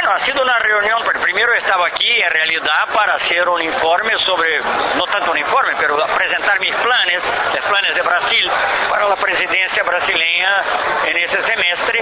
Bueno, ha sido una reunión, pero primero estaba aquí en realidad para hacer un informe sobre, no tanto un informe, pero presentar mis planes, los planes de Brasil para la presidencia brasileña en ese semestre.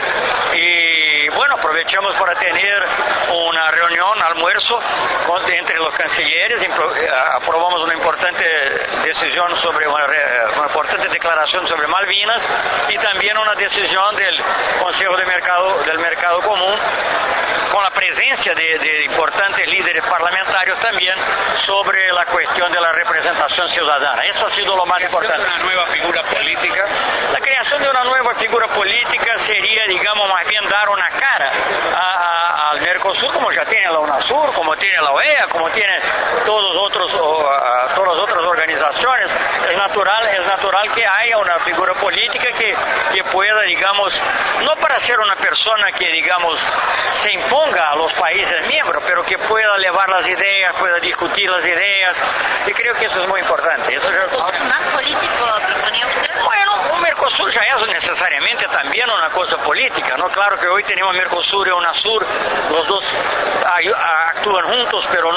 Y bueno, aprovechamos para tener una reunión, almuerzo entre los cancilleres, aprobamos una importante decisión sobre una importante declaración sobre Malvinas y también una decisión del Consejo del Mercado Común con la presencia de importantes líderes parlamentarios también sobre la cuestión de la representación ciudadana. Eso ha sido lo más importante. ¿Una nueva figura política? La creación de una nueva figura política sería, digamos, más bien dar una cara al Mercosur, como ya tiene la UNASUR, como tiene la OEA, como tiene todas las otras organizaciones. Es natural que haya una figura política que pueda, digamos, no para ser una persona que, digamos, se imponga a los países miembros, pero que pueda llevar las ideas, pueda discutir las ideas, y creo que eso es muy importante. Eso ya... ¿Más político proponía usted? Bueno, un Mercosur ya es necesariamente también una cosa política, ¿no? Claro que hoy tenemos Mercosur y UNASUR, los dos actúan juntos, pero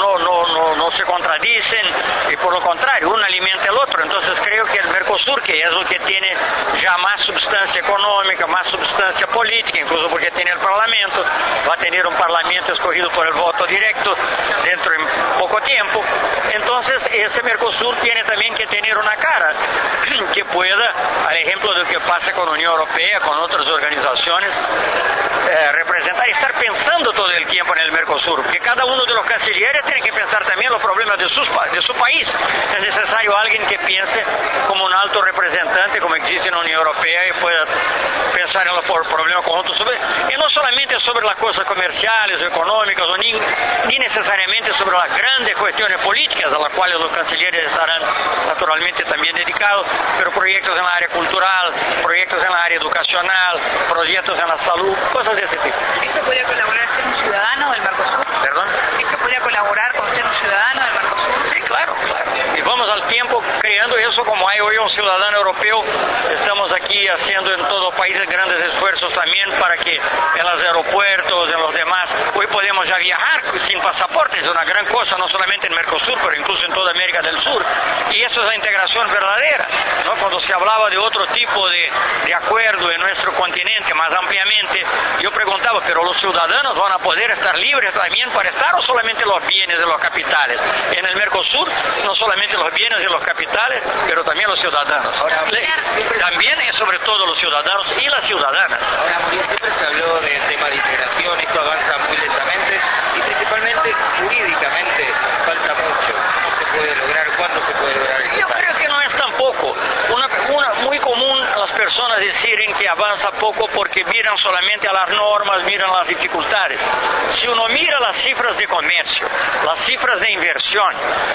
no se contradicen, y por lo contrario, uno alimenta al otro. Entonces creo que el Mercosur, que es lo que tiene ya más substancia económica, más substancia política, incluso porque tiene el Parlamento, va a tener un Parlamento escogido por el voto directo dentro de poco tiempo. Entonces ese Mercosur tiene también que tener una cara que pueda, al ejemplo de lo que pasa con la Unión Europea, con otras organizaciones, representar y estar pensando todo el tiempo en el Mercosur, porque cada uno de los cancilleres tiene que pensar también los problemas de su país. Es necesario alguien que piense como un alto representante, como existe en la Unión Europea, y pueda pensar en los problemas conjuntos, y no solamente sobre las cosas comerciales o económicas, ni necesariamente sobre las grandes cuestiones políticas a las cuales los cancilleres estarán naturalmente también dedicados, pero proyectos en la área cultural, proyectos en la área educacional, proyectos en la salud, cosas de ese tipo. ¿Esto podría colaborar ser un ciudadano del Mercosur? ¿Perdón? ¿Esto podría colaborar con ser un ciudadano del Mercosur? Sí, claro. Y vamos al tiempo creando eso, como hay hoy un ciudadano europeo. Estamos aquí haciendo en todos los países grandes esfuerzos también para que en los aeropuertos, en los demás, hoy podemos ya viajar sin pasaporte. Es una gran cosa, no solamente en Mercosur, pero incluso en toda América del Sur. Y eso es la integración verdadera, ¿no? Cuando se hablaba de otro tipo de acuerdo en nuestro continente más ampliamente, yo preguntaba, ¿pero los ciudadanos van a poder estar libres también para estar o solamente los bienes de los capitales? En el Mercosur, no solamente los bienes de los capitales, pero también los ciudadanos. Ahora, también es sobre todo los ciudadanos y las ciudadanas. Ahora, Muriel, siempre se habló del tema de integración, esto avanza muy lentamente y principalmente jurídicamente falta mucho. ¿Cómo se puede lograr? ¿Cuándo se puede lograr? Yo creo que no es tampoco. Muy común las personas decirem que avanza poco porque miran solamente a las normas, miran las dificultades. Si uno mira las cifras de comercio, las cifras de inversión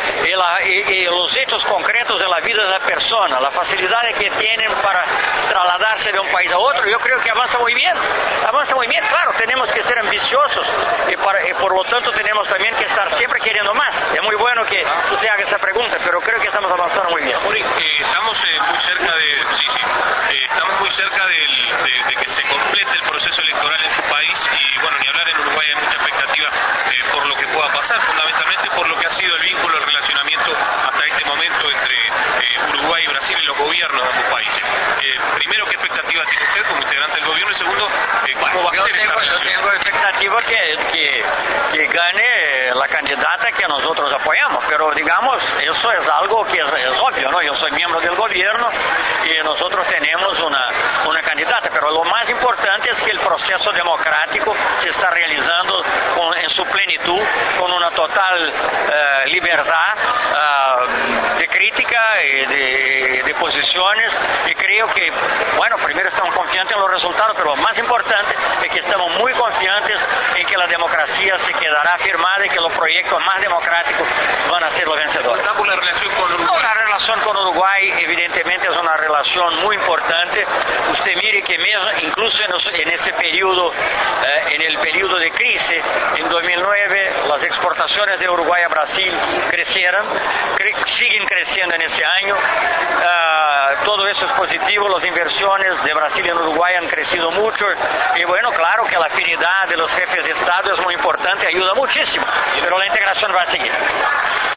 y los hechos concretos de la vida de la persona, la facilidad que tienen para trasladarse de un país a otro, yo creo que avanza muy bien. Avanza muy bien, claro, tenemos que ser ambiciosos y por lo tanto tenemos también que estar siempre queriendo más. Es muy bueno que usted haga esa pregunta, pero creo que estamos avanzando muy bien. Estamos muy cerca estamos muy cerca de que se complete el proceso electoral en su país y bueno, ni hablar, en Uruguay hay mucha expectativa por lo que pueda pasar, fundamentalmente por lo que ha sido el vínculo, el relacionamiento hasta este momento entre Uruguay y Brasil y los gobiernos de ambos países. Primero, ¿qué expectativa tiene usted como integrante del gobierno? Y segundo, ¿cómo va a ser esa relación? Yo tengo expectativa que gane la candidata que nosotros apoyamos, pero digamos, eso es algo que es obvio, ¿no? Yo soy miembro del gobierno y nosotros tenemos una candidata, pero lo más importante es que el proceso democrático se está realizando en su plenitud, con una total libertad de crítica y de posiciones, y creo que, bueno, primero estamos confiantes en los resultados, pero lo más importante es que estamos muy confiantes en que la democracia se quedará firmada y que los proyectos más democráticos van a ser los vencedores. ¿Está por la relación con Uruguay? No, la relación relación con Uruguay evidentemente es una relación muy importante. Usted mire que incluso en ese periodo, en el periodo de crisis, en 2009, las exportaciones de Uruguay a Brasil crecieron, siguen creciendo en ese año. Todo eso es positivo, las inversiones de Brasil en Uruguay han crecido mucho y bueno, claro que la afinidad de los jefes de Estado es muy importante, ayuda muchísimo, pero la integración va a seguir.